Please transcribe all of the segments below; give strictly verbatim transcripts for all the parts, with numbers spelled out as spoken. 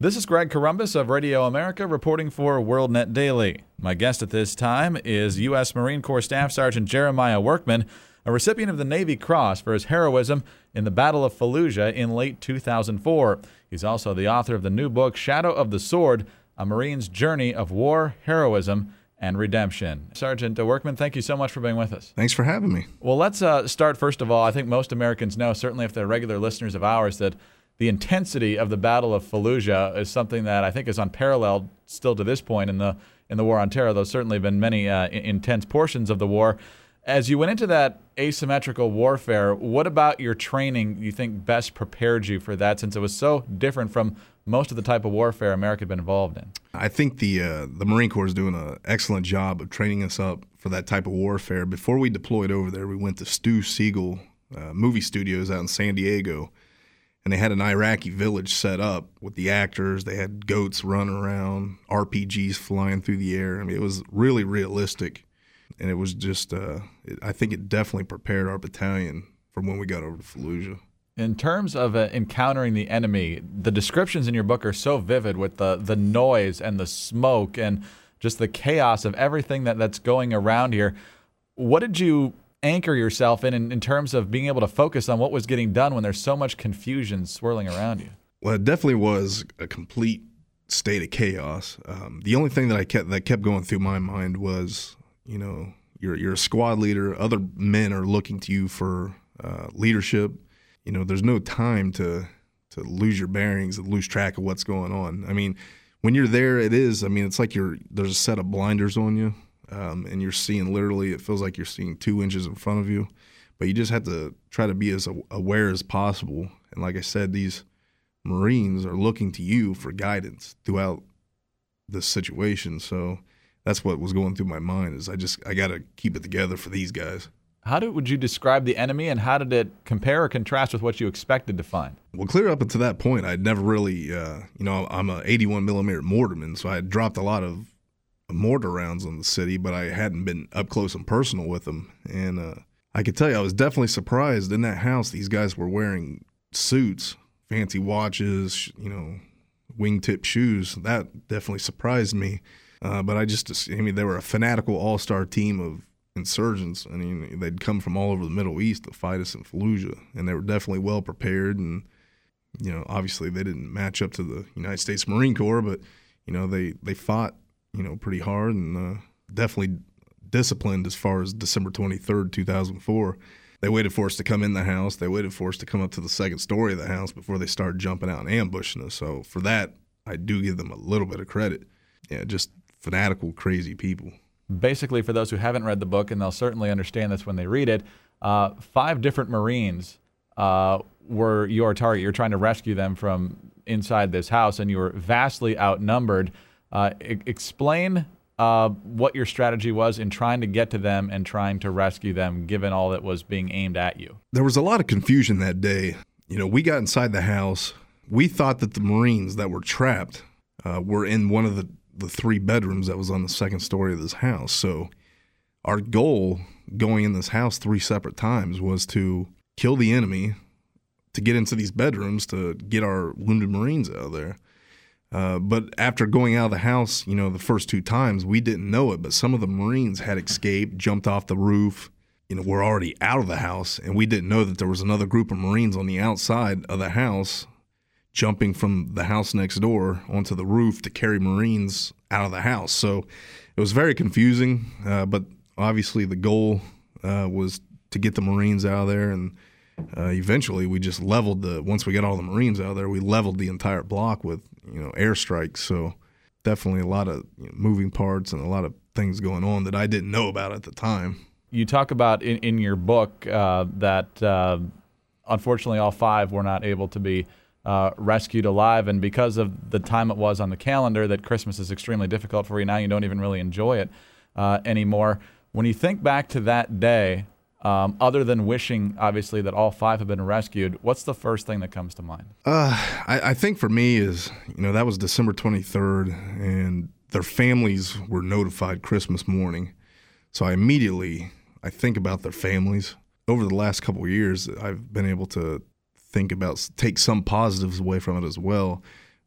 This is Greg Corombos of Radio America reporting for WorldNet Daily. My guest at this time is U S Marine Corps Staff Sergeant Jeremiah Workman, a recipient of the Navy Cross for his heroism in the Battle of Fallujah in late two thousand four. He's also the author of the new book, Shadow of the Sword, A Marine's Journey of War, Heroism, and Redemption. Sergeant Workman, thank you so much for being with us. Thanks for having me. Well, let's uh, start, first of all, I think most Americans know, certainly if they're regular listeners of ours, that the intensity of the Battle of Fallujah is something that I think is unparalleled still to this point in the in the War on Terror. There's certainly been many uh, intense portions of the war. As you went into that asymmetrical warfare, what about your training you think best prepared you for that, since it was so different from most of the type of warfare America had been involved in? I think the uh, the Marine Corps is doing an excellent job of training us up for that type of warfare. Before we deployed over there, we went to Stu Siegel uh, movie studios out in San Diego, and they had an Iraqi village set up with the actors. They had goats running around, R P Gs flying through the air. I mean, it was really realistic. And it was just, uh, it, I think it definitely prepared our battalion for when we got over to Fallujah. In terms of uh, encountering the enemy, the descriptions in your book are so vivid with the, the noise and the smoke and just the chaos of everything that, that's going around here. What did you anchor yourself in, in in terms of being able to focus on what was getting done when there's so much confusion swirling around you? Well, it definitely was a complete state of chaos. Um, the only thing that I kept that kept going through my mind was, you know, you're you're a squad leader. Other men are looking to you for uh, leadership. You know, there's no time to to lose your bearings and lose track of what's going on. I mean, when you're there, it is. I mean, it's like you're there's a set of blinders on you, um, and you're seeing literally. It feels like you're seeing two inches in front of you, but you just have to try to be as aware as possible. And like I said, these Marines are looking to you for guidance throughout this situation. So that's what was going through my mind, is I just I got to keep it together for these guys. How did, would you describe the enemy, and how did it compare or contrast with what you expected to find? Well, clear up until that point, I'd never really, uh, you know, I'm a eighty-one millimeter mortarman, so I had dropped a lot of mortar rounds on the city, but I hadn't been up close and personal with them. And uh, I could tell you, I was definitely surprised in that house. These guys were wearing suits, fancy watches, you know, wingtip shoes. That definitely surprised me. Uh, but I just, I mean, they were a fanatical all-star team of insurgents. I mean, they'd come from all over the Middle East to fight us in Fallujah, and they were definitely well prepared. And, you know, obviously they didn't match up to the United States Marine Corps, but, you know, they, they fought, you know, pretty hard and uh, definitely disciplined as far as December twenty-third, two thousand four. They waited for us to come in the house. They waited for us to come up to the second story of the house before they started jumping out and ambushing us. So for that, I do give them a little bit of credit. Yeah, just fanatical, crazy people. Basically, for those who haven't read the book, and they'll certainly understand this when they read it, uh, five different Marines uh, were your target. You're trying to rescue them from inside this house, and you were vastly outnumbered. Uh, e- explain uh, what your strategy was in trying to get to them and trying to rescue them, given all that was being aimed at you. There was a lot of confusion that day. You know, we got inside the house. We thought that the Marines that were trapped uh, were in one of the the three bedrooms that was on the second story of this house. So our goal going in this house three separate times was to kill the enemy, to get into these bedrooms, to get our wounded Marines out of there. Uh, but after going out of the house, you know, the first two times, we didn't know it, but some of the Marines had escaped, jumped off the roof. You know, we're already out of the house, and we didn't know that there was another group of Marines on the outside of the house jumping from the house next door onto the roof to carry Marines out of the house. So it was very confusing, uh, but obviously the goal uh, was to get the Marines out of there, and uh, eventually we just leveled the, once we got all the Marines out of there, we leveled the entire block with, you know, airstrikes. So definitely a lot of, you know, moving parts and a lot of things going on that I didn't know about at the time. You talk about in, in your book uh, that uh, unfortunately all five were not able to be Uh, rescued alive, and because of the time it was on the calendar, that Christmas is extremely difficult for you now. You don't even really enjoy it uh, anymore. When you think back to that day, um, other than wishing, obviously, that all five have been rescued, what's the first thing that comes to mind? Uh, I, I think for me is, you know, that was December twenty-third, and their families were notified Christmas morning. So I immediately, I think about their families. Over the last couple of years, I've been able to think about, take some positives away from it as well.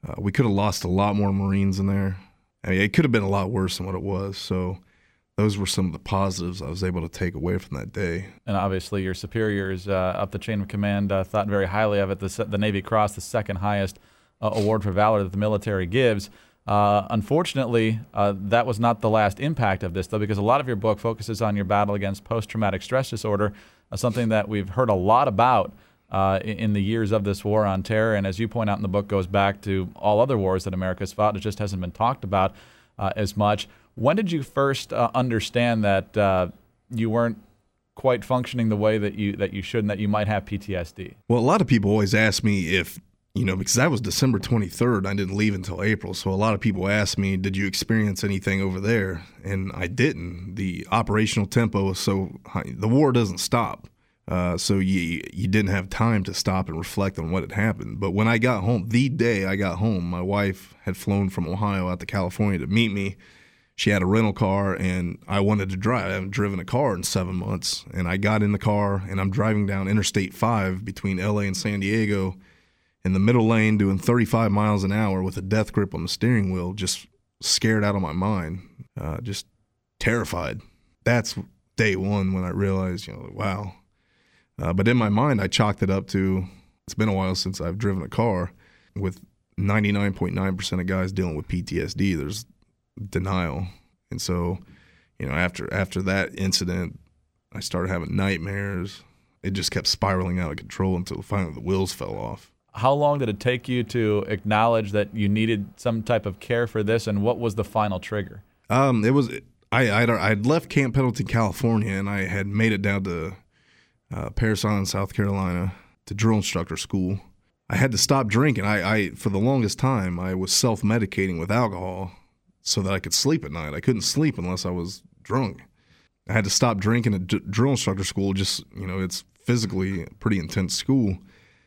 Uh, we could have lost a lot more Marines in there. I mean, it could have been a lot worse than what it was. So those were some of the positives I was able to take away from that day. And obviously your superiors uh, up the chain of command uh, thought very highly of it. The, the Navy Cross, the second highest uh, award for valor that the military gives. Uh, unfortunately, uh, that was not the last impact of this, though, because a lot of your book focuses on your battle against post-traumatic stress disorder, uh, something that we've heard a lot about uh, in, in the years of this war on terror. And as you point out in the book, goes back to all other wars that America's fought. It just hasn't been talked about uh, as much. When did you first uh, understand that uh, you weren't quite functioning the way that you that you should and that you might have P T S D? Well, a lot of people always ask me if, you know, because that was December twenty-third, I didn't leave until April. So a lot of people ask me, did you experience anything over there? And I didn't. The operational tempo was so high. The war doesn't stop. Uh, so you you didn't have time to stop and reflect on what had happened. But when I got home, the day I got home, my wife had flown from Ohio out to California to meet me. She had a rental car, and I wanted to drive. I haven't driven a car in seven months. And I got in the car, and I'm driving down Interstate five between L A and San Diego in the middle lane doing thirty-five miles an hour with a death grip on the steering wheel, just scared out of my mind, uh, just terrified. That's day one when I realized, you know, wow. Uh, but in my mind, I chalked it up to, it's been a while since I've driven a car. With ninety-nine point nine percent of guys dealing with P T S D, there's denial. And so, you know, after after that incident, I started having nightmares. It just kept spiraling out of control until finally the wheels fell off. How long did it take you to acknowledge that you needed some type of care for this, and what was the final trigger? Um, it was I I'd, I'd left Camp Pendleton, California, and I had made it down to uh, Parris Island, South Carolina, to drill instructor school. I had to stop drinking. I, I for the longest time, I was self-medicating with alcohol so that I could sleep at night. I couldn't sleep unless I was drunk. I had to stop drinking at d- drill instructor school. Just, you know, it's physically a pretty intense school.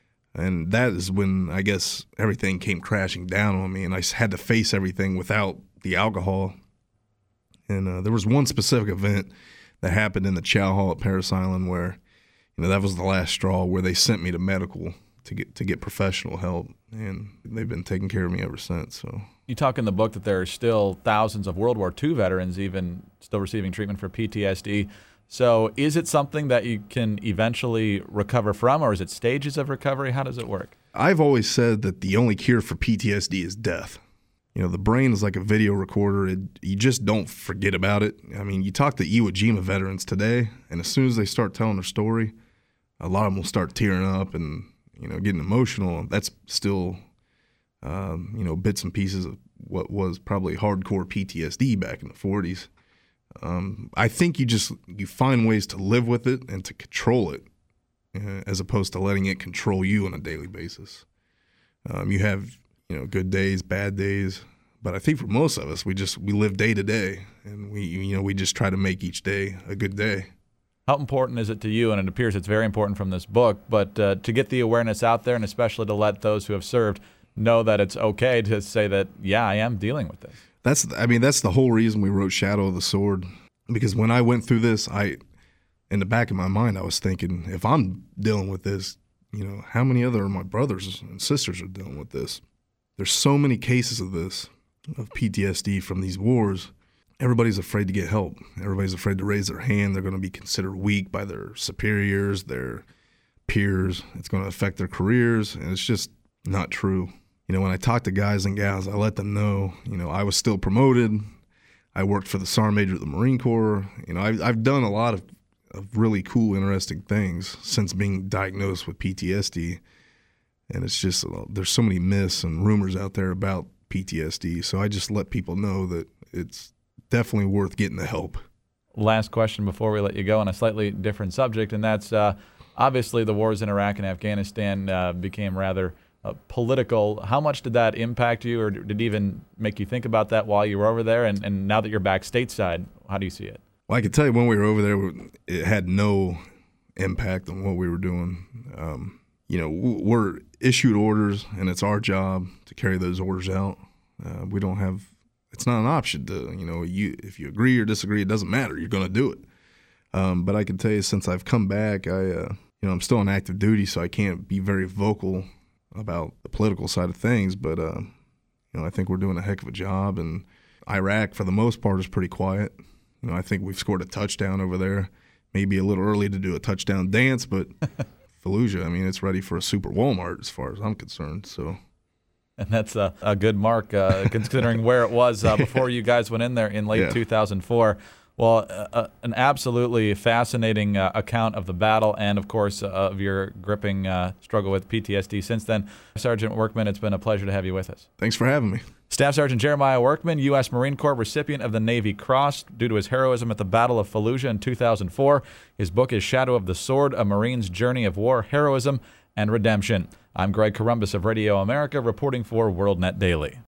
And that is when, I guess, everything came crashing down on me, and I had to face everything without the alcohol. And uh, there was one specific event that happened in the chow hall at Parris Island where, you know, that was the last straw, where they sent me to medical to get to get professional help, and they've been taking care of me ever since. So you talk in the book that there are still thousands of World War Two veterans even still receiving treatment for P T S D. So is it something that you can eventually recover from, or is it stages of recovery? How does it work? I've always said that the only cure for P T S D is death. You know, the brain is like a video recorder. It, you just don't forget about it. I mean, you talk to Iwo Jima veterans today, and as soon as they start telling their story, a lot of them will start tearing up and, you know, getting emotional. That's still, um, you know, bits and pieces of what was probably hardcore P T S D back in the forties. Um, I think you just you find ways to live with it and to control it, uh, as opposed to letting it control you on a daily basis. Um, you have, you know, good days, bad days, but I think for most of us, we just we live day to day, and we you know we just try to make each day a good day. How important is it to you, and it appears it's very important from this book, but uh, to get the awareness out there, and especially to let those who have served know that it's okay to say that, yeah, I am dealing with this? That's, I mean, that's the whole reason we wrote Shadow of the Sword, because when I went through this, I, in the back of my mind, I was thinking, if I'm dealing with this, you know, how many other of my brothers and sisters are dealing with this? There's so many cases of this, of P T S D from these wars. Everybody's afraid to get help. Everybody's afraid to raise their hand. They're going to be considered weak by their superiors, their peers. It's going to affect their careers, and it's just not true. You know, when I talk to guys and gals, I let them know, you know, I was still promoted. I worked for the Sergeant Major of the Marine Corps. You know, I've, I've done a lot of, of really cool, interesting things since being diagnosed with P T S D. And it's just, there's so many myths and rumors out there about P T S D. So I just let people know that it's definitely worth getting the help. Last question before we let you go on a slightly different subject, and that's uh, obviously the wars in Iraq and Afghanistan uh, became rather uh, political. How much did that impact you, or did it even make you think about that while you were over there? And, and now that you're back stateside, how do you see it? Well, I can tell you when we were over there, it had no impact on what we were doing. Um, you know, we're issued orders, and it's our job to carry those orders out. Uh, we don't have, it's not an option to, you know, you if you agree or disagree, it doesn't matter. You're going to do it. Um, but I can tell you, since I've come back, I, uh, you know, I'm still on active duty, so I can't be very vocal about the political side of things. But, uh, You know, I think we're doing a heck of a job, and Iraq, for the most part, is pretty quiet. You know, I think we've scored a touchdown over there. Maybe a little early to do a touchdown dance, but Fallujah, I mean, it's ready for a super Walmart as far as I'm concerned. So, and that's a, a good mark uh, considering where it was uh, before you guys went in there in late yeah. two thousand four. Well, uh, an absolutely fascinating uh, account of the battle and, of course, uh, of your gripping uh, struggle with P T S D since then. Sergeant Workman, it's been a pleasure to have you with us. Thanks for having me. Staff Sergeant Jeremiah Workman, U S Marine Corps recipient of the Navy Cross due to his heroism at the Battle of Fallujah in two thousand four. His book is Shadow of the Sword, A Marine's Journey of War, Heroism, and Redemption. I'm Greg Corombos of Radio America, reporting for WorldNet Daily.